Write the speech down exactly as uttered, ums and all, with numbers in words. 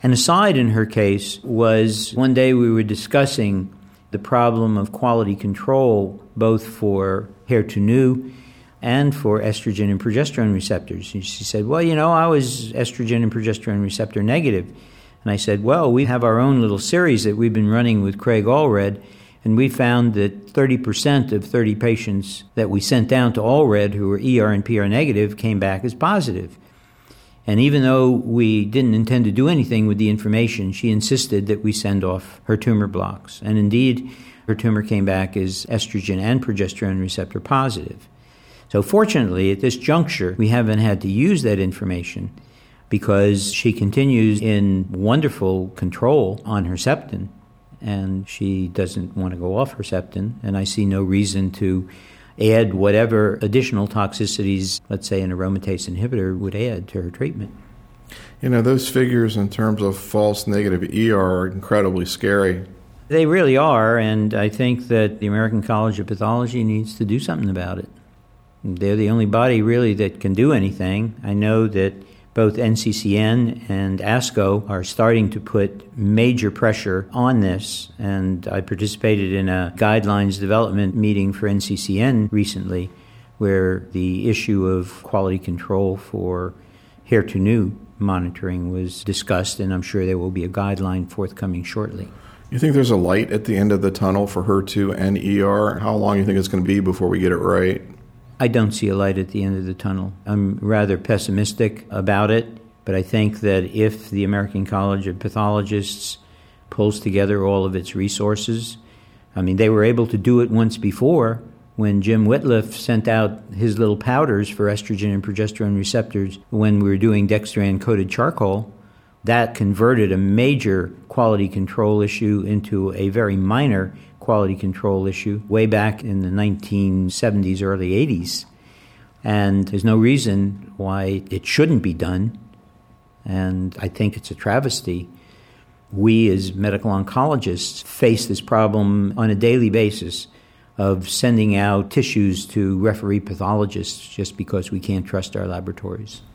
An aside in her case was one day we were discussing the problem of quality control both for H E R two neu and for estrogen and progesterone receptors. And she said, well, you know, I was estrogen and progesterone receptor negative. And I said, well, we have our own little series that we've been running with Craig Allred, and we found that thirty percent of thirty patients that we sent down to Allred who were E R and P R negative came back as positive. And even though we didn't intend to do anything with the information, she insisted that we send off her tumor blocks. And indeed, her tumor came back as estrogen and progesterone receptor positive. So fortunately, at this juncture, we haven't had to use that information because she continues in wonderful control on Herceptin, and she doesn't want to go off Herceptin, and I see no reason to add whatever additional toxicities, let's say an aromatase inhibitor, would add to her treatment. You know, those figures in terms of false negative E R are incredibly scary. They really are, and I think that the American College of Pathology needs to do something about it. They're the only body really that can do anything. I know that both N C C N and ASCO are starting to put major pressure on this, and I participated in a guidelines development meeting for N C C N recently where the issue of quality control for H E R two neu monitoring was discussed, and I'm sure there will be a guideline forthcoming shortly. You think there's a light at the end of the tunnel for H E R two and E R? How long do you think it's going to be before we get it right? I don't see a light at the end of the tunnel. I'm rather pessimistic about it, but I think that if the American College of Pathologists pulls together all of its resources, I mean, they were able to do it once before when Jim Whitliff sent out his little powders for estrogen and progesterone receptors when we were doing dextran-coated charcoal. That converted a major quality control issue into a very minor quality control issue way back in the nineteen seventies, early eighties. And there's no reason why it shouldn't be done. And I think it's a travesty. We as medical oncologists face this problem on a daily basis of sending out tissues to referee pathologists just because we can't trust our laboratories.